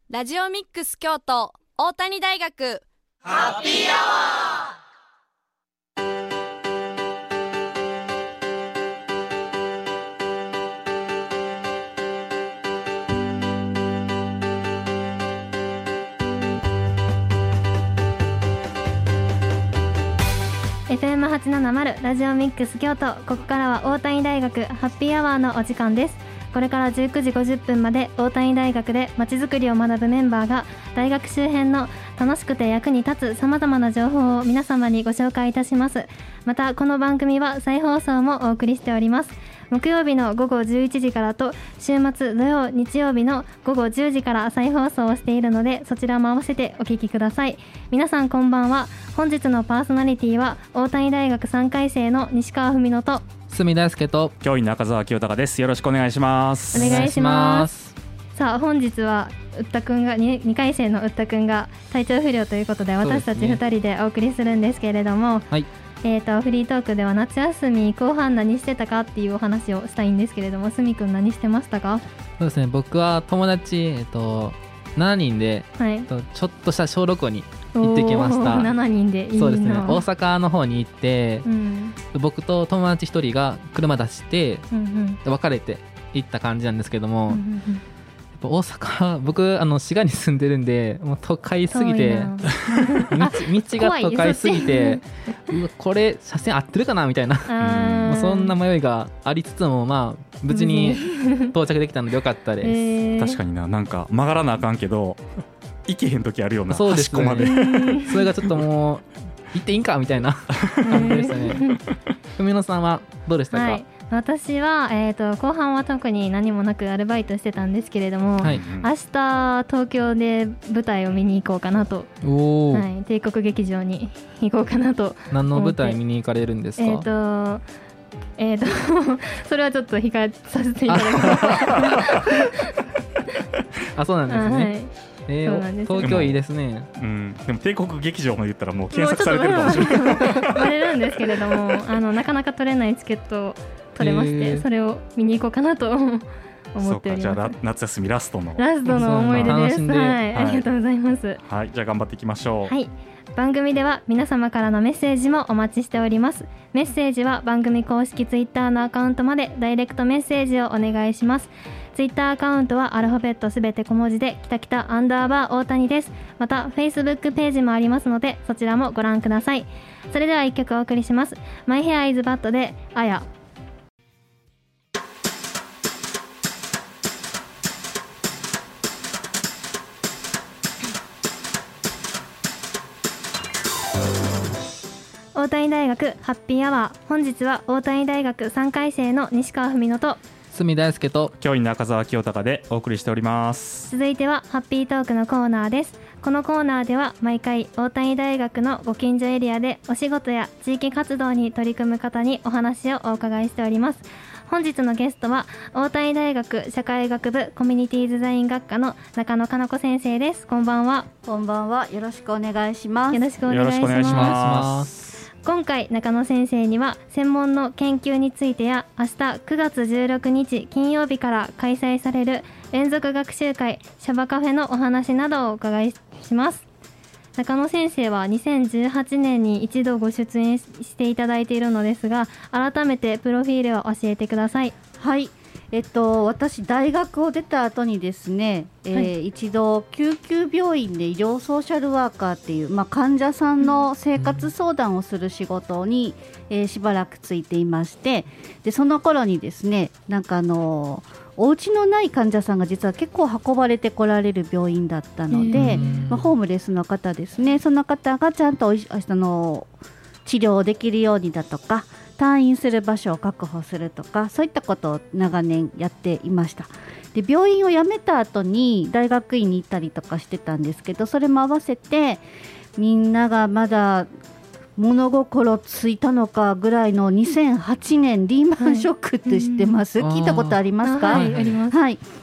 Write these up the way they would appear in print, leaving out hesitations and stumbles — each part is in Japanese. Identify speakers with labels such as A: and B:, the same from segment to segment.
A: ラジオミックス京都大谷大学
B: ハッピーアワー。
C: FM870 ラジオミックス京都、ここからは大谷大学ハッピーアワーのお時間です。これから19時50分まで大谷大学でまちづくりを学ぶメンバーが大学周辺の楽しくて役に立つさまざまな情報を皆様にご紹介いたします。またこの番組は再放送もお送りしております。木曜日の午後11時からと週末土曜日曜日の午後10時から再放送をしているので、そちらも合わせてお聞きください。皆さんこんばんは。本日のパーソナリティは大谷大学3回生の西川文乃と
D: 住大輔と
E: 教員中澤清隆です。よろしくお願いします。
C: お願いします。さあ本日はうったくんが 2回生のうったくんが体調不良ということで、私たち2人でお送りするんですけれども、
D: はい、
C: フリートークでは夏休み後半何してたかっていうお話をしたいんですけれども、すみくん何してましたか？
D: そうですね、僕は友達、7人で、
C: はい、
D: ちょっとした小6校に行ってきました。
C: 7人でいいな。
D: そうですね、大阪の方に行って、僕と友達1人が車出して、別れて行った感じなんですけども、やっぱ大阪、僕滋賀に住んでるんで、もう都会すぎて道が都会すぎてこれ車線合ってるかなみたいなもうそんな迷いがありつつも、まあ無事に到着できたのでよかったです。
E: 確かになんか曲がらなあかんけど行けへん時あるような。
D: そうですね、
E: 端っこまで
D: それがちょっともう行っていいんかみたいな感じでしたね。文乃さんはどうでしたか？
C: はい、私は、後半は特に何もなくアルバイトしてたんですけれども、
D: はい、
C: 明日東京で舞台を見に行こうかなと。はい、帝国劇場に行こうかなと。
D: 何の舞台見に行かれるんですか？
C: それはちょっと控えさせていただきます
D: あ、そうなんですね。
C: はい、
D: 東京いいですね。
E: でも帝国劇場も言ったらもう検索されてるかもしれない
C: バレるんですけれども、なかなか取れないチケットを取れまして、それを見に行こうかなと思っております。
E: じゃあ夏休みラストの
C: 思い出です。はい、ありがとうございます。
E: はい、じゃあ頑張っていきましょう。
C: はい、番組では皆様からのメッセージもお待ちしております。メッセージは番組公式ツイッターのアカウントまでダイレクトメッセージをお願いします。ツイッターアカウントはアルファベットすべて小文字できたきた_大谷です。また Facebook ページもありますので、そちらもご覧ください。それでは1曲お送りします。マイヘアイズバッドであや。大谷大学ハッピーアワー。本日は大谷大学3回生の西川文乃と
D: 住大輔と
E: 教員中澤清隆でお送りしております。
C: 続いてはハッピートークのコーナーです。このコーナーでは毎回大谷大学のご近所エリアでお仕事や地域活動に取り組む方にお話をお伺いしております。本日のゲストは大谷大学社会学部コミュニティデザイン学科の中野かな子先生です。こんばんは。
F: こんばんは。よろしくお願いします。
C: よろしくお願いします。今回中野先生には専門の研究についてや、明日9月16日金曜日から開催される連続学習会シャバカフェのお話などをお伺いします。中野先生は2018年に一度ご出演していただいているのですが、改めてプロフィールを教えてください。
F: はい、私大学を出た後にですね、一度救急病院で医療ソーシャルワーカーっていう、患者さんの生活相談をする仕事に、しばらくついていまして、でその頃にですね、なんかお家のない患者さんが実は結構運ばれてこられる病院だったので、ホームレスの方ですね、その方がちゃんと治療できるようにだとか、退院する場所を確保するとか、そういったことを長年やっていました。で病院を辞めた後に大学院に行ったりとかしてたんですけど、それも合わせてみんながまだ物心ついたのかぐらいの2008年リーマンショックって知ってます？聞いたことありますか？
C: はい、あります。
F: はい、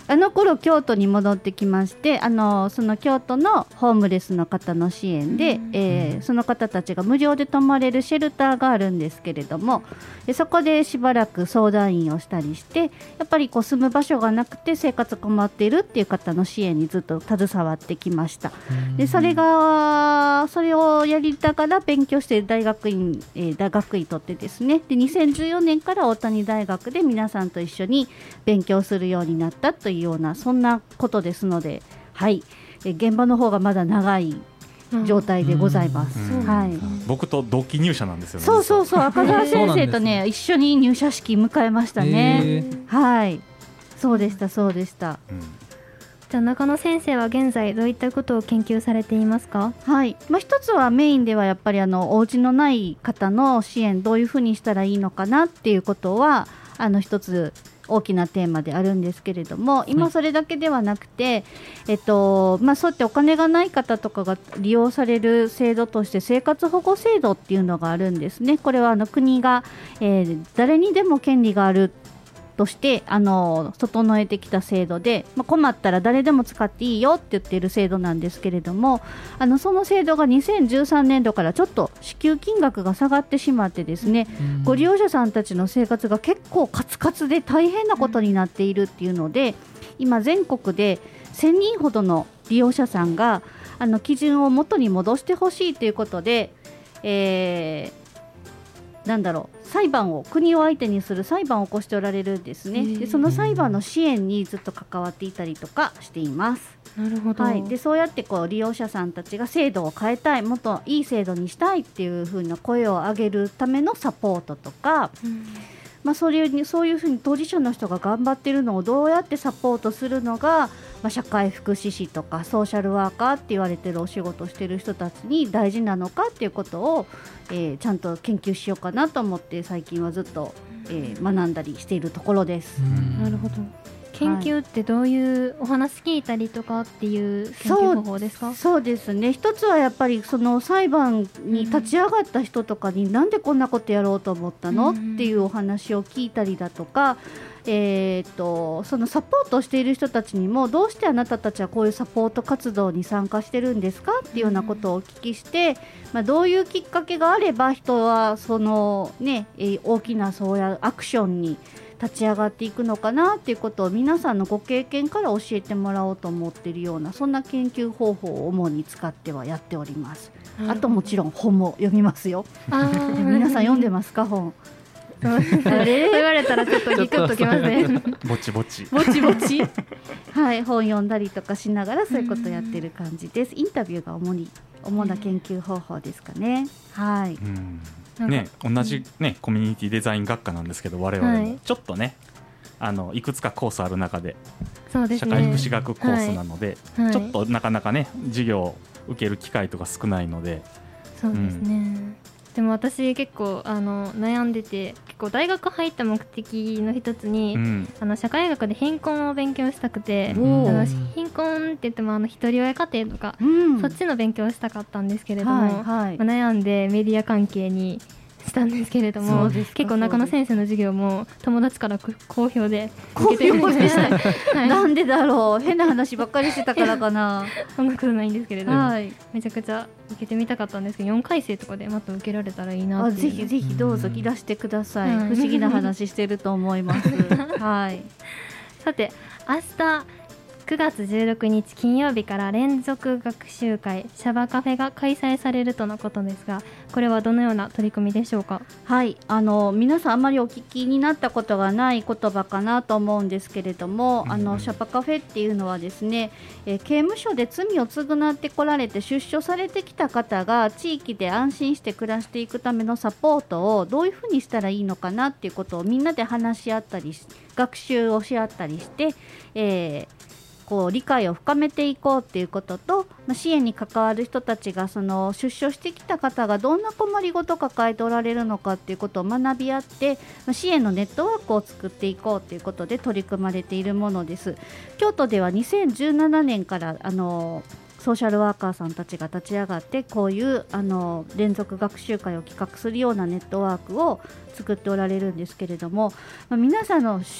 F: あの頃京都に戻ってきまして、その京都のホームレスの方の支援で、その方たちが無料で泊まれるシェルターがあるんですけれども、そこでしばらく相談員をしたりして、やっぱりこう住む場所がなくて生活困っているっていう方の支援にずっと携わってきました。でそれをやりながら勉強して大学院取ってですね、で2014年から大谷大学で皆さんと一緒に勉強するようになったというようなそんなことですので、はい、現場の方がまだ長い状態でございます。はい、
E: 僕と同期入社なんですよね。
F: そう赤澤先生とね一緒に入社式迎えましたね。はい、そうでした。
C: じゃあ中野先生は現在どういったことを研究されていますか？
F: はい、一つはメインではやっぱりお家のない方の支援どういうふうにしたらいいのかなっていうことは一つ大きなテーマであるんですけれども、今それだけではなくて、そうやってお金がない方とかが利用される制度として生活保護制度っていうのがあるんですね。これは国が、誰にでも権利があるとして整えてきた制度で、困ったら誰でも使っていいよって言っている制度なんですけれども、その制度が2013年度からちょっと支給金額が下がってしまってですね、ご利用者さんたちの生活が結構カツカツで大変なことになっているっていうので、今全国で1000人ほどの利用者さんが基準を元に戻してほしいということで、裁判を国を相手にする裁判を起こしておられるんですね。でその裁判の支援にずっと関わっていたりとかしています。
C: なるほど。
F: はい、でそうやって利用者さんたちが制度を変えたい、もっといい制度にしたいっていう風な声を上げるためのサポートとか、そういうふうに当事者の人が頑張っているのをどうやってサポートするのが、社会福祉士とかソーシャルワーカーって言われているお仕事をしている人たちに大事なのかっていうことを、ちゃんと研究しようかなと思って最近はずっと、学んだりしているところです。
C: なるほど。研究ってどういうお話聞いたりとかっていう研究方法ですか？
F: そうですね、一つはやっぱりその裁判に立ち上がった人とかに、なんでこんなことやろうと思ったのっていうお話を聞いたりだとか、そのサポートをしている人たちにも、どうしてあなたたちはこういうサポート活動に参加してるんですかっていうようなことをお聞きして、どういうきっかけがあれば人はその、大きなそういうアクションに立ち上がっていくのかなっていうことを皆さんのご経験から教えてもらおうと思っているような、そんな研究方法を主に使ってはやっております。あともちろん本も読みますよ。皆さん読んでますか？本
C: そう言われたらちょっとギクッときますね。
E: ぼちぼち
F: はい、本読んだりとかしながらそういうことをやってる感じです。インタビューが主な研究方法ですかね。はい。
E: 同じコミュニティデザイン学科なんですけど、我々もちょっとね、いくつかコースある中で、社会福祉学コースなので、ちょっとなかなかね授業を受ける機会とか少ないので。
C: そうですね。でも私結構悩んでて、結構大学入った目的の一つに、社会学で貧困を勉強したくて、貧困って言っても一人親家庭とか、そっちの勉強をしたかったんですけれども、悩んでメディア関係にしたんですけれども、結構中野先生の授業も友達から好評で受けてみました。
F: なんでだろう、変な話ばっかりしてたからかな。
C: そんなことないんですけれども、めちゃくちゃ受けてみたかったんですけど、4回生とかでまた受けられたらいいなって。
F: ぜひぜひどうぞいらしてください。不思議な話してると思います。はい。
C: さて明日9月16日金曜日から連続学習会シャバカフェが開催されるとのことですが、これはどのような取り組みでしょうか？
F: はい、皆さんあまりお聞きになったことがない言葉かなと思うんですけれども、シャバカフェっていうのはですね、刑務所で罪を償ってこられて出所されてきた方が地域で安心して暮らしていくためのサポートをどういうふうにしたらいいのかなっていうことをみんなで話し合ったり学習をし合ったりして、理解を深めていこうということと、支援に関わる人たちがその出所してきた方がどんな困りごとを抱えておられるのかということを学び合って、支援のネットワークを作っていこうということで取り組まれているものです。京都では2017年からソーシャルワーカーさんたちが立ち上がって、こういう連続学習会を企画するようなネットワークを作っておられるんですけれども、皆さんの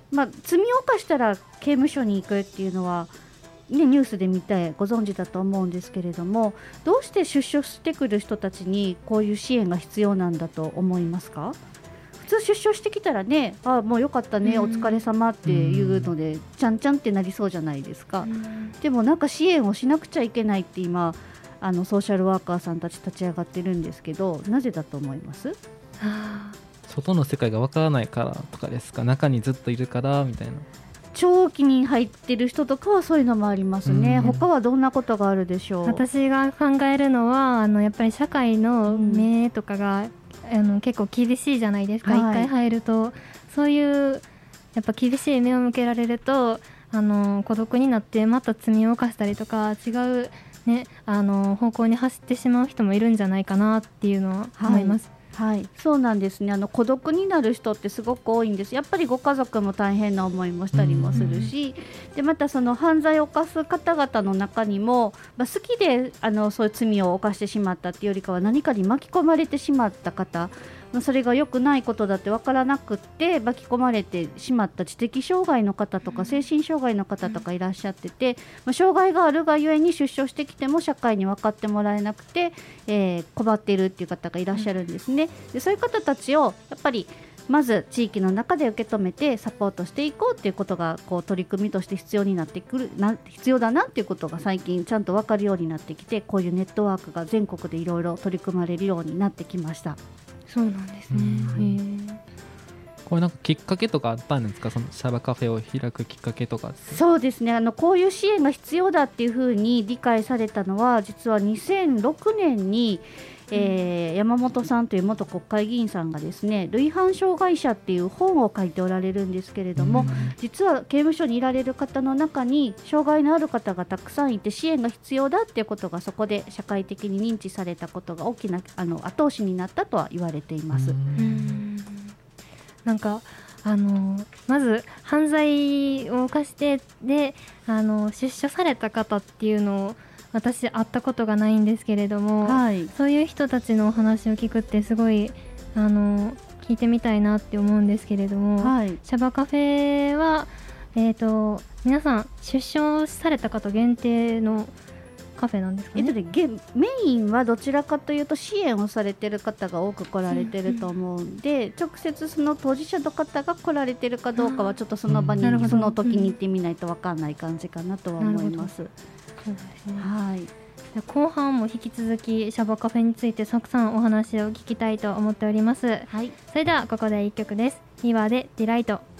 F: 罪を犯したら刑務所に行くっていうのは、ね、ニュースで見てご存知だと思うんですけれども、どうして出所してくる人たちにこういう支援が必要なんだと思いますか？普通出所してきたらね、もうよかったね、お疲れ様っていうのでちゃんちゃんってなりそうじゃないですか。でもなんか支援をしなくちゃいけないって今ソーシャルワーカーさんたち立ち上がってるんですけど、なぜだと思います？
D: 外の世界がわからないからとかですか？中にずっといるからみたいな。
F: 長期に入ってる人とかはそういうのもありますね。他はどんなことがあるでしょう？
C: 私が考えるのはやっぱり社会の目とかが、結構厳しいじゃないですか、一回入ると。そういうやっぱ厳しい目を向けられると孤独になってまた罪を犯したりとか違う、ね、方向に走ってしまう人もいるんじゃないかなっていうのは思います。
F: はい、そうなんですね。孤独になる人ってすごく多いんです。やっぱりご家族も大変な思いもしたりもするし、でまたその犯罪を犯す方々の中にも、好きでそういう罪を犯してしまったっていうよりかは何かに巻き込まれてしまった方、それが良くないことだって分からなくって巻き込まれてしまった知的障害の方とか精神障害の方とかいらっしゃってて、障害があるがゆえに出所してきても社会に分かってもらえなくて、困っているっていう方がいらっしゃるんですね。でそういう方たちをやっぱりまず地域の中で受け止めてサポートしていこうっていうことが取り組みとして必要になってくる必要だなっていうことが最近ちゃんと分かるようになってきて、こういうネットワークが全国でいろいろ取り組まれるようになってきました。
C: そうなんですね。
D: これなんかきっかけとかあったんですか？そのシャバカフェを開くきっかけとか。
F: そうですね、こういう支援が必要だっていうふうに理解されたのは実は2006年に山本さんという元国会議員さんがですね、類犯障害者っていう本を書いておられるんですけれども、実は刑務所にいられる方の中に障害のある方がたくさんいて支援が必要だっていうことがそこで社会的に認知されたことが大きな後押しになったとは言われています。
C: なんかまず犯罪を犯してで出所された方っていうのを私会ったことがないんですけれども、そういう人たちのお話を聞くってすごい聞いてみたいなって思うんですけれども、シャバカフェは、皆さん出所された方限定のカフェなんですかね？
F: メインはどちらかというと支援をされている方が多く来られていると思うんで、直接その当事者の方が来られているかどうかはちょっとその場にその時に行ってみないと分かんない感じかなとは思います。そうですね。
C: 後半も引き続きシャバカフェについてたくさんお話を聞きたいと思っております。それではここで1曲です。フィーバーでディライト。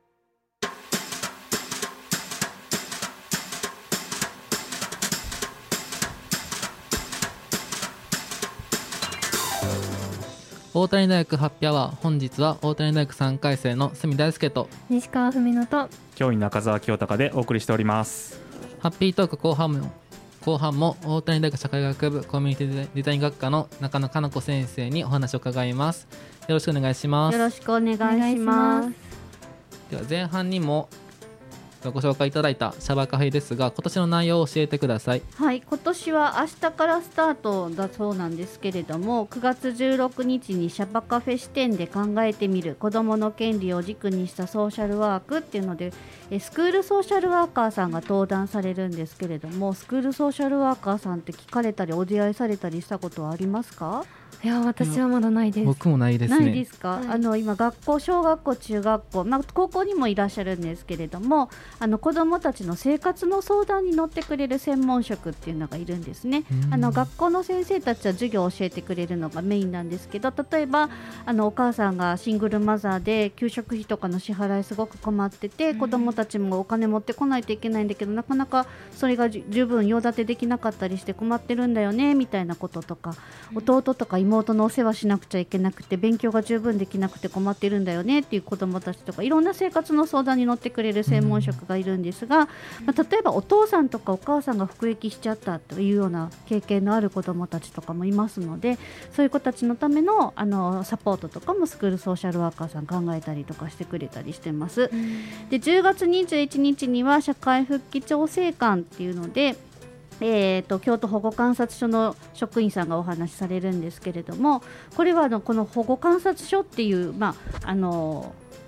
D: 大谷大学ハッピーアワー、本日は大谷大学3回生の角大輔と
C: 西川文乃と
E: 教員中澤清隆でお送りしております。
D: ハッピートーク後半も大谷大学社会学部コミュニティデザイン学科の中野佳菜子先生にお話を伺います。よろしくお願いします。
F: よろしくお願いします。
D: では前半にもご紹介いただいたシャバカフェですが、今年の内容を教えてください。
F: 今年は明日からスタートだそうなんですけれども、9月16日にシャバカフェ視点で考えてみる子どもの権利を軸にしたソーシャルワークっていうので、スクールソーシャルワーカーさんが登壇されるんですけれども、スクールソーシャルワーカーさんって聞かれたりお出会いされたりしたことはありますか？
C: いや私はまだないです。
D: 僕もないですね。
F: ないですか？今学校、小学校、中学校、高校にもいらっしゃるんですけれども、子どもたちの生活の相談に乗ってくれる専門職っていうのがいるんですね。学校の先生たちは授業を教えてくれるのがメインなんですけど、例えばお母さんがシングルマザーで給食費とかの支払いすごく困ってて、子どもたちもお金持ってこないといけないんだけど、なかなかそれが十分用立てできなかったりして困ってるんだよねみたいなこととか、弟とか妹のお世話しなくちゃいけなくて勉強が十分できなくて困ってるんだよねっていう子どもたちとか、いろんな生活の相談に乗ってくれる専門職がいるんですが、例えばお父さんとかお母さんが服役しちゃったというような経験のある子どもたちとかもいますので、そういう子たちのためのサポートとかもスクールソーシャルワーカーさん考えたりとかしてくれたりしてます。で10月21日には社会復帰調整官っていうので、京都保護観察所の職員さんがお話しされるんですけれども、これはこの保護観察所っていう、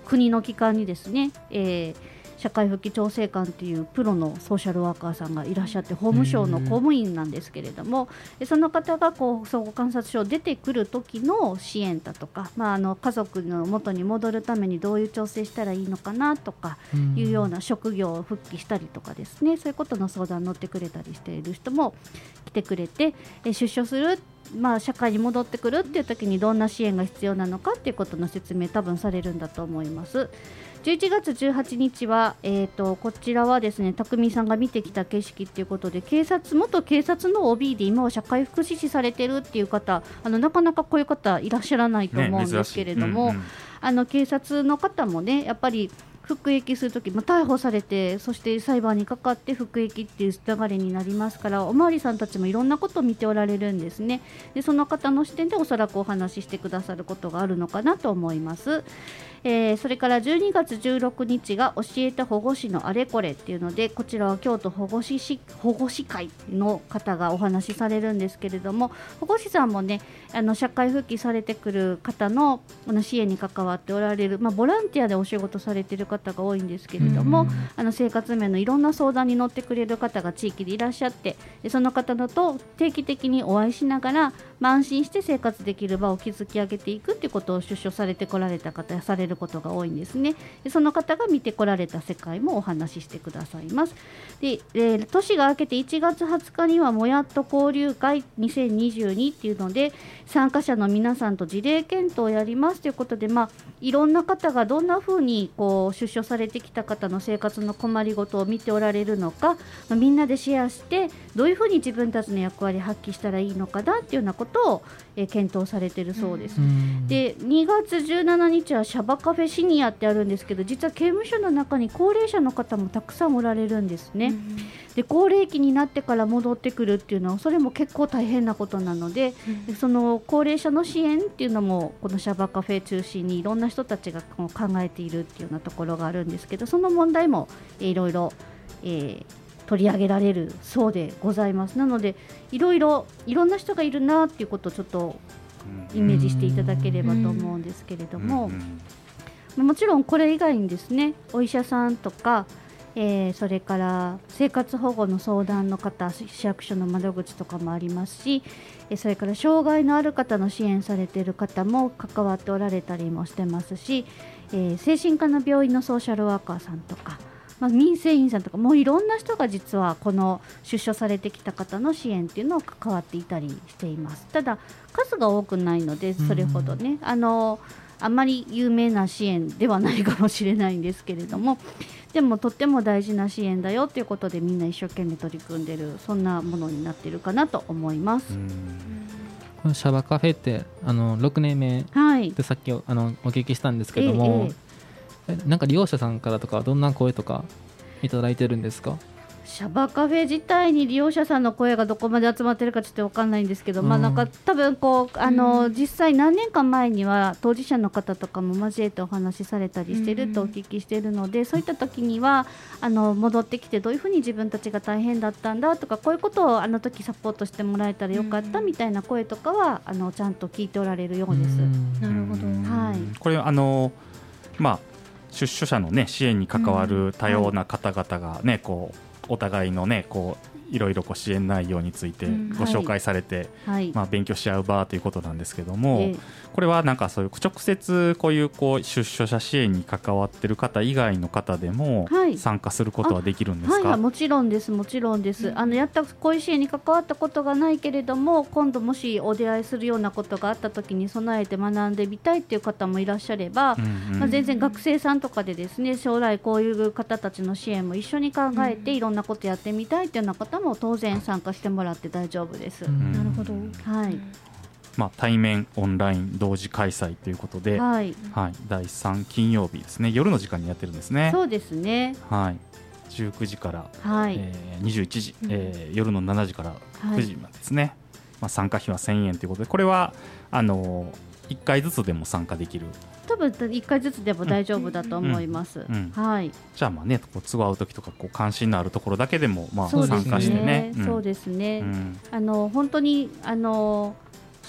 F: 国の機関にですね、社会復帰調整官というプロのソーシャルワーカーさんがいらっしゃって、法務省の公務員なんですけれども、その方がこう総合観察所を出てくる時の支援だとか、家族の元に戻るためにどういう調整したらいいのかなとかいうような、職業を復帰したりとかですね、そういうことの相談に乗ってくれたりしている人も来てくれて、出所する、社会に戻ってくるっていう時にどんな支援が必要なのかっていうことの説明多分されるんだと思います。11月18日は、こちらはですね、匠さんが見てきた景色ということで、元警察の OB で今は社会福祉士されてるっていう方、なかなかこういう方いらっしゃらないと思うんですけれども、警察の方もね、やっぱり服役するとき、逮捕されて、そして裁判にかかって服役っていう流れになりますから、おまわりさんたちもいろんなことを見ておられるんですね。でその方の視点でおそらくお話ししてくださることがあるのかなと思います。それから12月16日が教えた保護司のあれこれっていうので、こちらは京都保護司会の方がお話しされるんですけれども、保護司さんもね、社会復帰されてくる方の支援に関わっておられる、ボランティアでお仕事されている方が多いんですけれども、生活面のいろんな相談に乗ってくれる方が地域でいらっしゃって、でその方のと定期的にお会いしながら、安心して生活できる場を築き上げていくということを出所されてこられた方されることが多いんですね。でその方が見てこられた世界もお話ししてくださいます。で、年が明けて1月20日にはもやっと交流会2022っていうので、参加者の皆さんと事例検討をやりますということで、いろんな方がどんなふうに出所されてきた方の生活の困りごとを見ておられるのか、みんなでシェアしてどういうふうに自分たちの役割を発揮したらいいのかなっていうようなことを、検討されているそうです。で2月17日はシャバカフェシニアってあるんですけど、実は刑務所の中に高齢者の方もたくさんおられるんですね。で高齢期になってから戻ってくるっていうのは、それも結構大変なことなので、その高齢者の支援っていうのもこのシャバカフェ中心にいろんな人たちが考えているっていうようなところがあるんですけど、その問題もいろいろ取り上げられるそうでございます。なのでいろんな人がいるなっていうことをちょっとイメージしていただければと思うんですけれども、もちろんこれ以外にですね、お医者さんとか、それから生活保護の相談の方、市役所の窓口とかもありますし、それから障害のある方の支援されている方も関わっておられたりもしてますし、精神科の病院のソーシャルワーカーさんとか、民生委員さんとか、もういろんな人が実はこの出所されてきた方の支援っていうのを関わっていたりしています。ただ数が多くないので、それほどね、あんまり有名な支援ではないかもしれないんですけれども、でもとっても大事な支援だよということで、みんな一生懸命取り組んでる、そんなものになっているかなと思います。
D: このシャバカフェって6年目でさっきお聞きしたんですけども、なんか利用者さんからとかどんな声とかいただいてるんですか？
F: シャバカフェ自体に利用者さんの声がどこまで集まってるかちょっと分かんないんですけど、なんか多分実際何年か前には当事者の方とかも交えてお話しされたりしてるとお聞きしているので、そういった時には戻ってきてどういうふうに自分たちが大変だったんだとか、こういうことをあの時サポートしてもらえたらよかったみたいな声とかはちゃんと聞いておられるようです。
C: なるほど。
F: はい、
E: これ出所者の、支援に関わる多様な方々が、お互いの、いろいろ支援内容についてご紹介されて、勉強し合う場ということなんですけども、これはなんかそういう直接こういう出所者支援に関わっている方以外の方でも参加することはできるんですか？
F: もちろんです。もちろんです。やったこういう支援に関わったことがないけれども、今度もしお出会いするようなことがあった時に備えて学んでみたいっていう方もいらっしゃれば、全然学生さんとかでですね、将来こういう方たちの支援も一緒に考えていろんなことやってみたいっていうような方も当然参加してもらって大丈夫です。
C: なるほど。
F: はい。
E: 対面オンライン同時開催ということで、第3金曜日ですね、夜の時間にやってるんですね。
F: そうですね。
E: 19時から、21時、夜の7時から9時までですね。参加費は1000円ということで、これは1回ずつでも参加できる。
F: 多分1回ずつでも大丈夫だと思います。
E: じゃあ都合合う時とか関心のあるところだけでも参加してね。
F: そうですね。本当に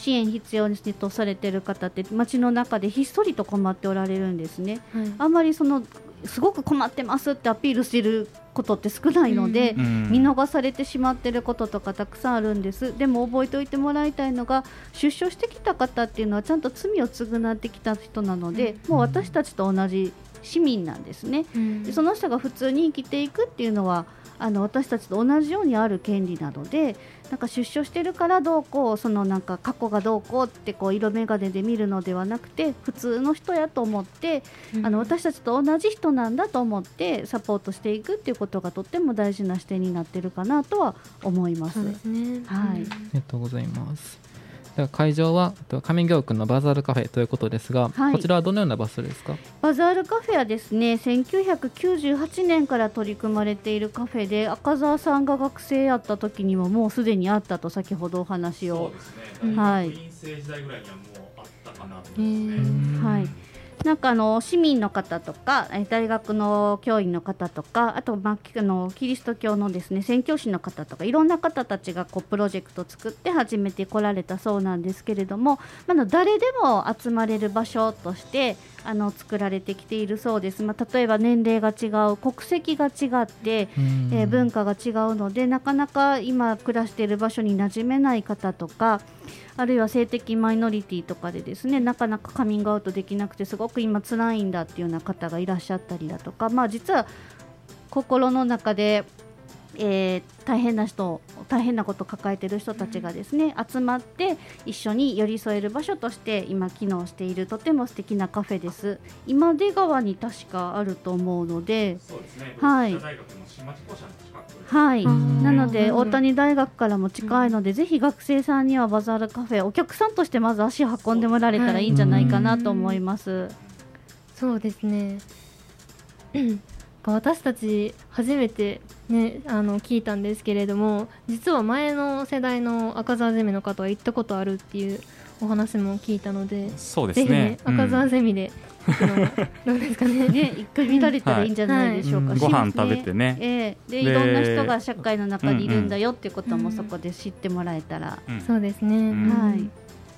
F: 支援必要にとされている方って街の中でひっそりと困っておられるんですね、あんまりすごく困ってますってアピールしていることって少ないので、見逃されてしまっていることとかたくさんあるんです。でも覚えておいてもらいたいのが、出所してきた方っていうのはちゃんと罪を償ってきた人なので、もう私たちと同じ市民なんですね、でその人が普通に生きていくっていうのは私たちと同じようにある権利なので、なんか出所してるからどうこう、なんか過去がどうこうって色眼鏡で見るのではなくて、普通の人やと思って、私たちと同じ人なんだと思ってサポートしていくっていうことがとっても大事な視点になってるかなとは思います。
C: そうですね、
D: はい、ありがとうございます。では会場は上京区のバザールカフェということですが、こちらはどのような場所ですか？
F: バザールカフェはですね、1998年から取り組まれているカフェで、赤澤さんが学生やった時にももうすでにあったと先ほどお話を。そうですね、はい、院生時代ぐらいにはもうあったかなと思いますね。はい、なんか市民の方とか大学の教員の方とか、あと、キリスト教のですね宣教師の方とか、いろんな方たちがプロジェクトを作って始めてこられたそうなんですけれども、誰でも集まれる場所として作られてきているそうです。例えば年齢が違う、国籍が違って、文化が違うので、なかなか今暮らしている場所に馴染めない方とか、あるいは性的マイノリティとかでですね、なかなかカミングアウトできなくてすごく今辛いんだっていうような方がいらっしゃったりだとか、実は心の中で、大変なことを抱えている人たちがですね、集まって一緒に寄り添える場所として今機能している、とても素敵なカフェです。今出川に確かあると思うので、そうですね、はい、大学の新町校舎の近く、はい、なので大谷大学からも近いので、ぜひ学生さんにはバザールカフェ、お客さんとしてまず足を運んでもらえたらいいんじゃないかなと思います。
C: そうですね私たち初めて、ね、聞いたんですけれども、実は前の世代の赤澤ゼミの方は行ったことあるっていうお話も聞いたので、
E: そうですね、
C: ぜひね、赤澤ゼミで行くのがどうですかね
F: 一回見られたらいいんじゃないでしょうか、
E: ご飯食べてね、
F: でいろんな人が社会の中にいるんだよっていうこともそこで知ってもらえたら、
C: そうですね、
F: はい、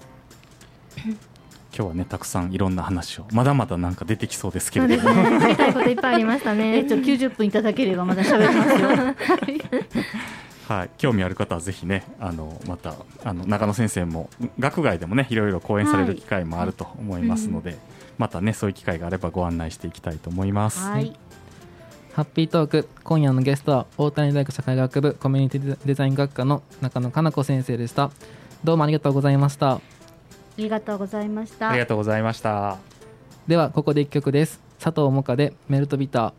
E: 今日はね、たくさんいろんな話をまだまだなんか出てきそうですけれども、
C: 聞きたいこといっぱいありましたね
F: 90分いただければまだ喋りますよ
E: はい、興味ある方はぜひね、また中野先生も学外でもねいろいろ講演される機会もあると思いますので、またねそういう機会があればご案内していきたいと思います。
F: はい、
D: ハッピートーク、今夜のゲストは大谷大学社会学部コミュニティデザイン学科の中野かな子先生でした。どうもありがとうございました。
F: ありがとうございました。
E: ありがとうございました。
D: ではここで1曲です。佐藤萌歌でメルトビター。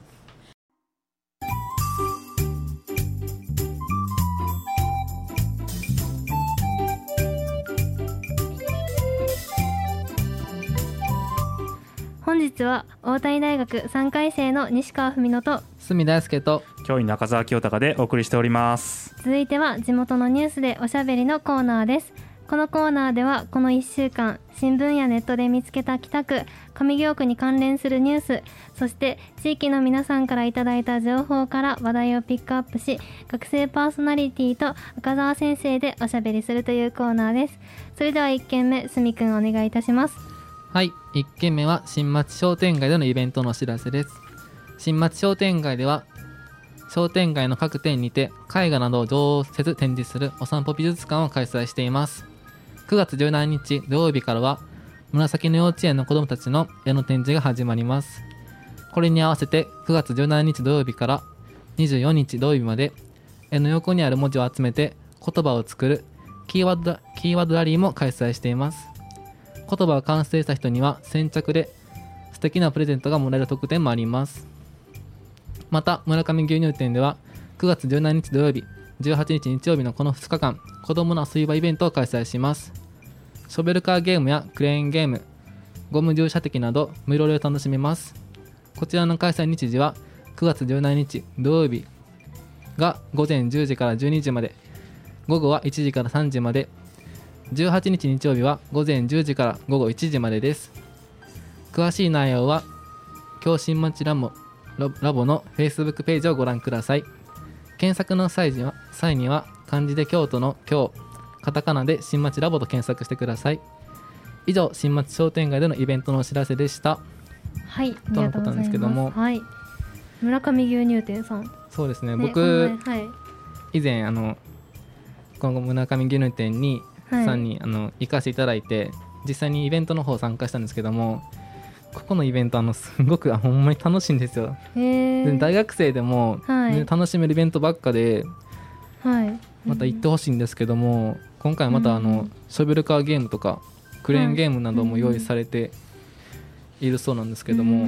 C: 本日は大谷大学3回生の西川文乃と
D: 角大輔と
E: 教員中澤清隆でお送りしております。
C: 続いては地元のニュースでおしゃべりのコーナーです。このコーナーではこの1週間新聞やネットで見つけた北区上京区に関連するニュース、そして地域の皆さんからいただいた情報から話題をピックアップし、学生パーソナリティと赤澤先生でおしゃべりするというコーナーです。それでは1件目、すみくんお願いいたします。
D: はい、1件目は新町商店街でのイベントのお知らせです。新町商店街では商店街の各店にて絵画などを常設展示するお散歩美術館を開催しています。9月17日土曜日からは紫の幼稚園の子どもたちの絵の展示が始まります。これに合わせて9月17日土曜日から24日土曜日まで絵の横にある文字を集めて言葉を作るキーワードラリーも開催しています。言葉を完成した人には先着で素敵なプレゼントがもらえる特典もあります。また村上牛乳店では9月17日土曜日18日日曜日のこの2日間、子どもの遊び場イベントを開催します。ショベルカーゲームやクレーンゲーム、ゴム銃射的など無料で楽しめます。こちらの開催日時は9月17日土曜日が午前10時から12時まで、午後は1時から3時まで、18日日曜日は午前10時から午後1時までです。詳しい内容は京新町ラボの Facebook ページをご覧ください。検索の際には漢字で京都の京、 カタカナで新町ラボと検索してください。以上、新町商店街でのイベントのお知らせでした。
C: はい、
D: とのことなんですけども、
C: はい、村上牛乳店さん、
D: そうですね、僕、はい、以前今後村上牛乳店に、さんに行かせていただいて、実際にイベントの方参加したんですけども、ここのイベントすごくほんまに楽しいんですよ。で大学生でも、ね、楽しめるイベントばっかで、また行ってほしいんですけども、今回またショベルカーゲームとかクレーンゲームなども用意されているそうなんですけども、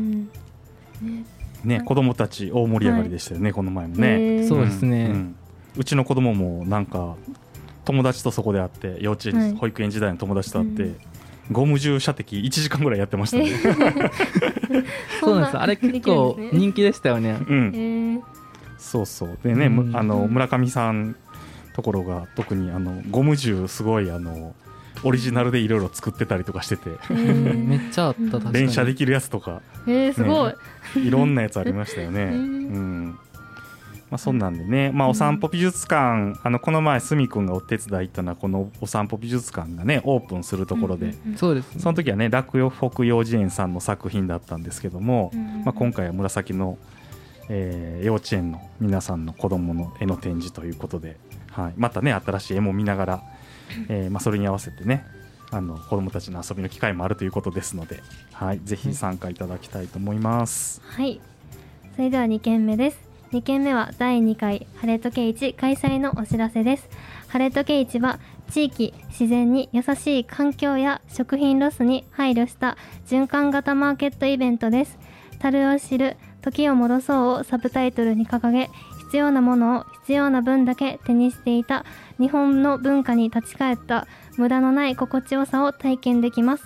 E: ね、子供たち大盛り上がりでしたよね、この前もね。
D: そうですね、
E: うちの子供もなんか友達とそこで会って、幼稚園、保育園時代の友達と会って、ゴム銃射的1時間ぐらいやってましたね。
D: そうなんです、あれ結構人気でしたよね。
E: そうそうでね、村上さんところが特にゴム銃すごいオリジナルでいろいろ作ってたりとかしてて、
D: めっちゃあった。確かに
E: 連射できるやつとか、
C: すごい
E: いろんなやつありましたよね。そんなんでね、お散歩美術館、この前すみくんがお手伝い行ったのはこのお散歩美術館がねオープンするところで、
D: そうですね、
E: その時はね洛北幼稚園さんの作品だったんですけども、今回は紫の、幼稚園の皆さんの子どもの絵の展示ということで、またね新しい絵も見ながら、それに合わせてね子どもたちの遊びの機会もあるということですので、ぜひ参加いただきたいと思います。
C: はい、それでは2件目です。2件目は第2回ハレトケ市開催のお知らせです。ハレトケ市は地域自然に優しい環境や食品ロスに配慮した循環型マーケットイベントです。樽を知る時を戻そうをサブタイトルに掲げ、必要なものを必要な分だけ手にしていた日本の文化に立ち返った無駄のない心地よさを体験できます。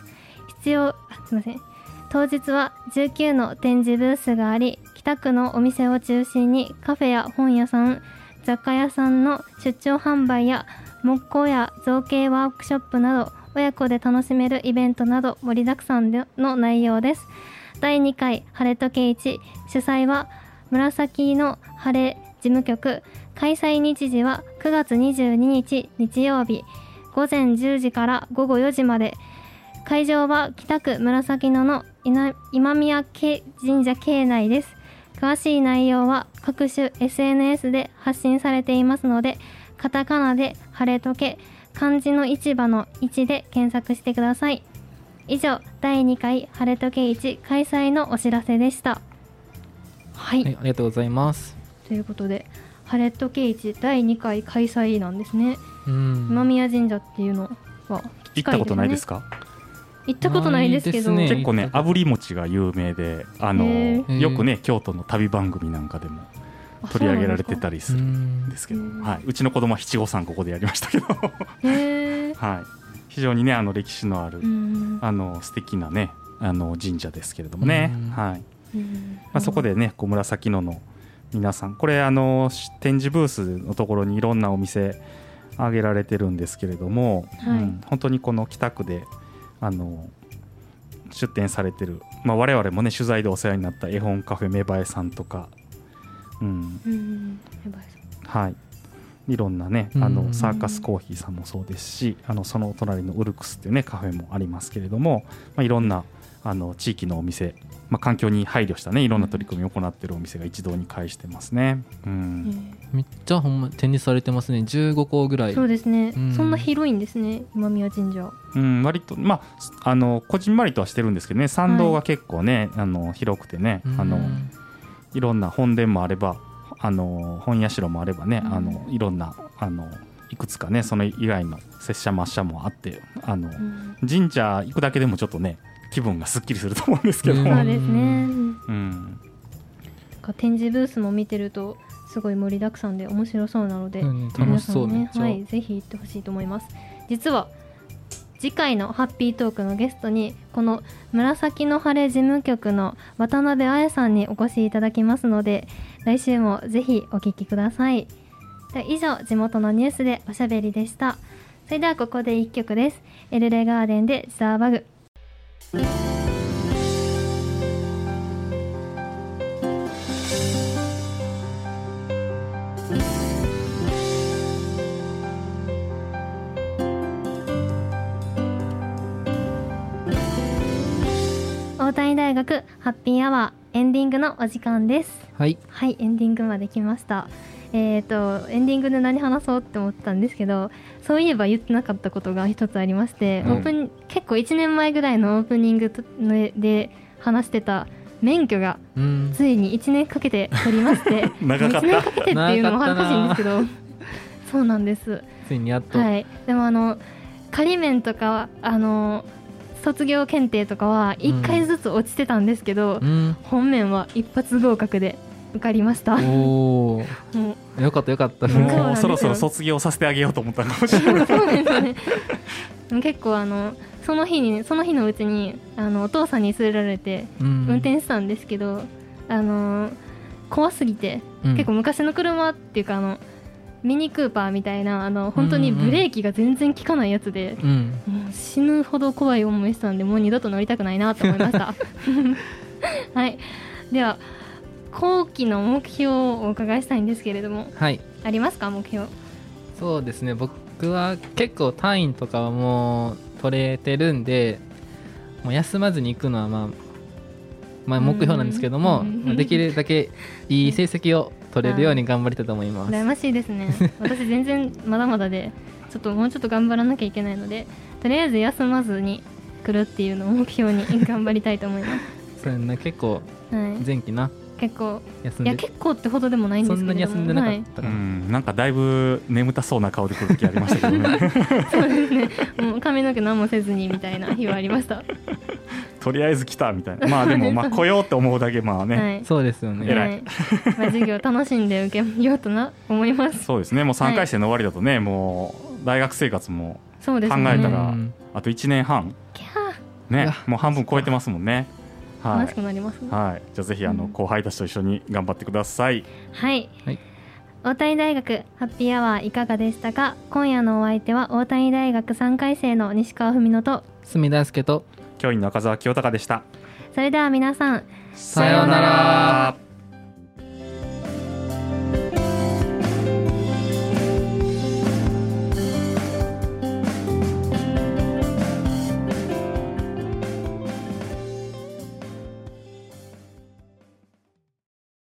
C: 当日は19の展示ブースがあり、北区のお店を中心にカフェや本屋さん、雑貨屋さんの出張販売や木工や造形ワークショップなど親子で楽しめるイベントなど盛りだくさんの内容です。第2回ハレトケ市主催は紫の晴れ事務局、開催日時は9月22日日曜日午前10時から午後4時まで。会場は北区紫野の今宮神社境内です。詳しい内容は各種 SNS で発信されていますので、カタカナで晴れとけ、漢字の市場の市で検索してください。以上、第2回晴れとけ市開催のお知らせでした。はい、
D: ありがとうございます。
C: ということで晴れとけ市第2回開催なんですね。今宮神社っていうのは
E: 行ったことないですか？
C: 行ったことないですけど、
E: 結構ね炙り餅が有名で、よくね京都の旅番組なんかでも取り上げられてたりするんですけど、うちの子供は七五三ここでやりましたけど非常にね歴史のある素敵なね神社ですけれどもね、そこでね紫野の皆さん、これ展示ブースのところにいろんなお店挙げられてるんですけれども、本当にこの北区で出店されてる、我々もね取材でお世話になった絵本カフェ芽生えさんとか、いろんなねサーカスコーヒーさんもそうですし、その隣のウルクスっていうねカフェもありますけれども、いろんな地域のお店、環境に配慮したねいろんな取り組みを行っているお店が一堂に会してますね。
D: めっちゃほんま展示されてますね。15校ぐらい。
C: そうですね、そんな広いんですね今宮神社。
E: 割とこじんまりとはしてるんですけどね、参道が結構ね、広くてね、いろんな本殿もあれば本社もあればね、いろんないくつかねその以外の拙者抹茶もあって、神社行くだけでもちょっとね気分がすっきりすると思うんですけど、
C: そうですね、展示ブースも見てるとすごい盛りだくさんで面白そうなので、
D: 楽しそう
C: ね、ぜひ行ってほしいと思います。実は次回のハッピートークのゲストにこの紫の晴れ事務局の渡辺彩さんにお越しいただきますので、来週もぜひお聞きください。以上、地元のニュースでおしゃべりでした。それではここで1曲です。エルレガーデンでザーバグ。 大谷大学ハッピーアワーエンディングのお時間です。
D: はい、
C: はい、エンディングまで来ました。エンディングで何話そうって思ったんですけど、そういえば言ってなかったことが一つありまして、結構1年前ぐらいのオープニングで話してた免許がついに1年かけて取りまして
E: 長かった。
C: 1年かけてっていうのも恥ずかしいんですけどそうなんです。
D: ついにやっと、
C: はい、でも仮免とか卒業検定とかは1回ずつ落ちてたんですけど、本面は一発合格で受かりました。
D: おー、よかったよかった。
E: もうそろそろ卒業させてあげようと思ったかもしれない。
C: そうですね。結構その日のうちにお父さんに連れられて運転したんですけど、怖すぎて、結構昔の車っていうかミニクーパーみたいな本当にブレーキが全然効かないやつで、もう死ぬほど怖い思いしたんで、もう二度と乗りたくないなと思いましたはい、では後期の目標をお伺いしたいんですけれども、
D: はい、
C: ありますか目標？
D: そうですね、僕は結構単位とかはもう取れてるんで、もう休まずに行くのはまあ目標なんですけども、できるだけいい成績を取れるように頑張りたいと思います。
C: 羨ましいですね。私全然まだまだで、もうちょっと頑張らなきゃいけないので、とりあえず休まずに来るっていうのを目標に頑張りたいと思います
D: そうやな、結構前期な、
C: 結構
D: 休んで、
C: いや結構ってほどでもないんですけど、
D: そんなに休んでなかったから、
E: なんかだいぶ眠たそうな顔で来る時ありましたけどね
C: そうですね、もう髪の毛何もせずにみたいな日はありました
E: とりあえず来たみたいな。まあでも来ようって思うだけまあね、
C: はい、
D: そうですよね、
E: 偉い、
C: はい、授業楽しんで受けようと思います
E: そうですね、もう3回生の終わりだとね、もう大学生活も考えたらあと1年半ね、もう半分超えてますもんね。
C: 楽しくなりますね。
E: はい、じゃあぜひ後輩たちと一緒に頑張ってください。
C: はい、
D: はい、
C: 大谷大学ハッピーアワーいかがでしたか？今夜のお相手は大谷大学3回生の西川文乃と
D: 隅大輔と
E: 教員の赤澤清隆でした。
C: それでは皆さん、
D: さようなら。